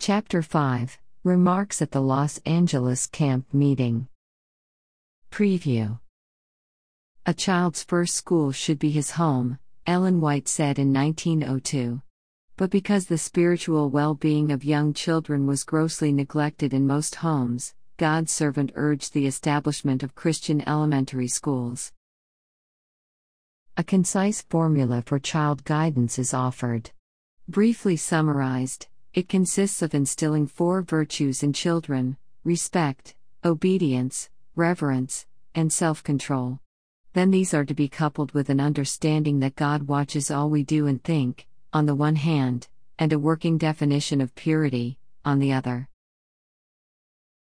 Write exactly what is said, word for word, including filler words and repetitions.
Chapter five Remarks at the Los Angeles Camp Meeting. Preview. A child's first school should be his home, Ellen White said in nineteen oh two. But because the spiritual well-being of young children was grossly neglected in most homes, God's servant urged the establishment of Christian elementary schools. A concise formula for child guidance is offered. Briefly summarized, it consists of instilling four virtues in children: respect, obedience, reverence, and self-control. Then these are to be coupled with an understanding that God watches all we do and think, on the one hand, and a working definition of purity, on the other.